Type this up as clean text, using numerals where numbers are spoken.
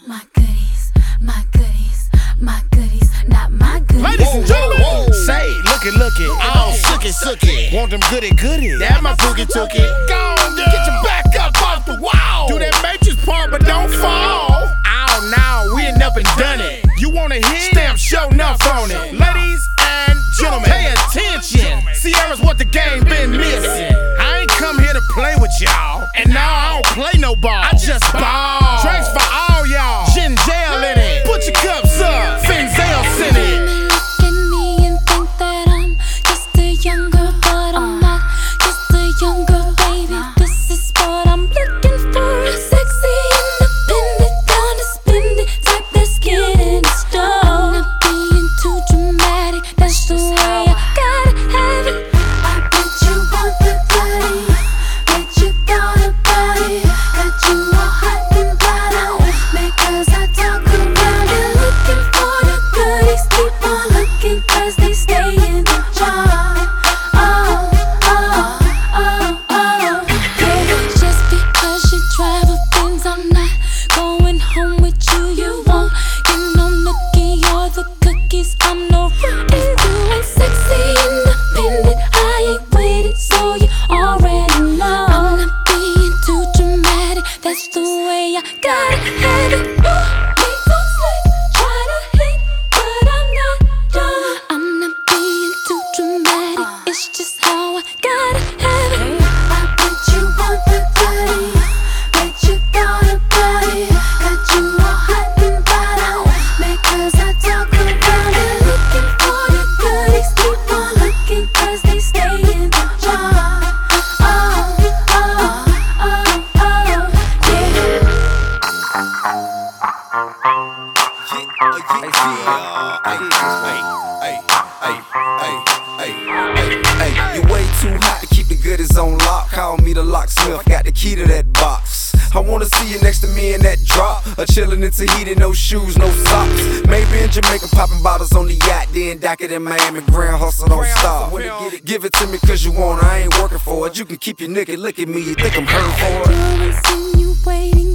My goodies, my goodies, my goodies, not my goodies. Ladies and gentlemen, say, look it, all sookie. Want them goody. That my boogie took it. Go on, girl. Get your back up off the wall. Do that matrix part, but don't fall. Oh, no, we ain't up and done it. You want a hit? Stamp show enough on it. Ladies and gentlemen, pay attention. Sierra's what the game been missing. I ain't come here to play with y'all. And no, I don't play no ball. I just ball. Drinks for all y'all. Gin jail in it. Put your cups up. Finzel sent it. Look at me and think that I'm just a young girl, but I'm not just a young girl, baby. This is what I'm looking for. A sexy, independent, down to spend it type that's getting it started. Not being too dramatic, that's the way I gotta have it. I bet you want the body, bet you thought about it. Got you all hot and bothered, because I talk around it. Looking for the goodies, keep on looking, cause they stay in the jar. Yeah. Just because you travel things, I'm not going home with you. You won't get no nookie or the cookies. I'm no rookie, doing sexy, independent. I ain't with it, so you already know. I'm not being too dramatic, that's the way I gotta have it. Make so slick, try to hit, but I'm not done. I'm not being too dramatic, it's just how I gotta have it. I bet you want the body, bet you thought about it. Got you all hot and bothered, because I talk around it. Looking for the goodies, keep on looking, cause they stay in the jar. Hey, you way too hot to keep the goodies on lock. Call me the locksmith, got the key to that box. I wanna see you next to me in that drop, or chillin' in Tahiti, no shoes, no socks. Maybe in Jamaica, popping bottles on the yacht, then dock it in Miami, grand hustle, don't stop. Give it to me cause you want it, I ain't working for it. You can keep your nigga, look at me, you think I'm hurting for it. You're insinuating